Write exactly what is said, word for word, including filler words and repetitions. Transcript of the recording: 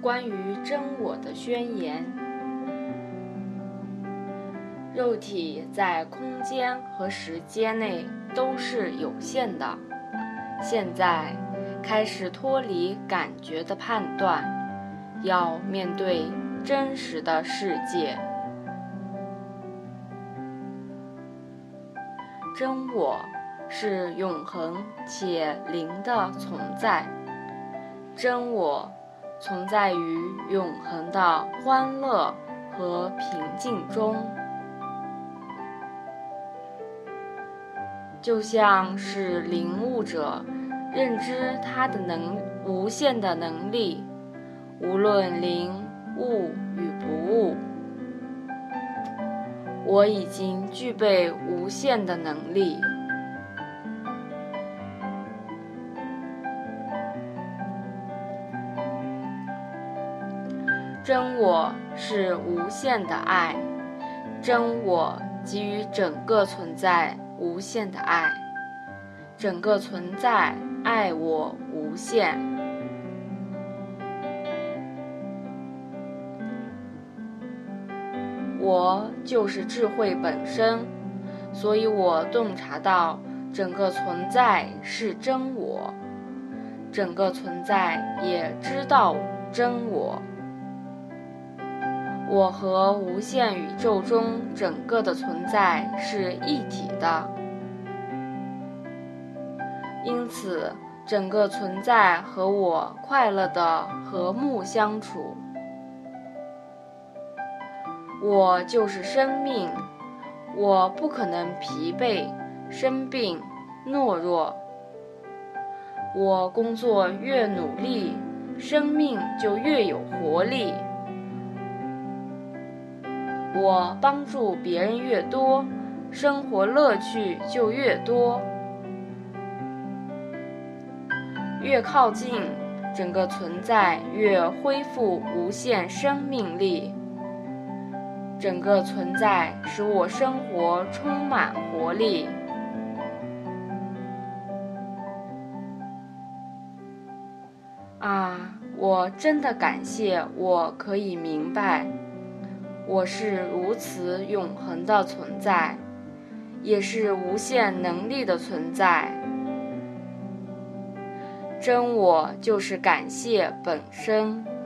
关于真我的宣言。肉体在空间和时间内都是有限的，现在开始脱离感觉的判断，要面对真实的世界。真我是永恒且灵的存在，真我存在于永恒的欢乐和平静中，就像是领悟者认知他的能无限的能力，无论灵悟与不悟，我已经具备无限的能力。真我是无限的爱，真我给予整个存在无限的爱，整个存在爱我无限。我就是智慧本身，所以我洞察到整个存在是真我，整个存在也知道真我。我和无限宇宙中整个的存在是一体的，因此整个存在和我快乐地和睦相处。我就是生命，我不可能疲惫、生病、懦弱。我工作越努力，生命就越有活力。我帮助别人越多，生活乐趣就越多。越靠近，整个存在越恢复无限生命力。整个存在使我生活充满活力。啊，我真的感谢我可以明白，我是如此永恒的存在，也是无限能力的存在。真我就是感谢本身。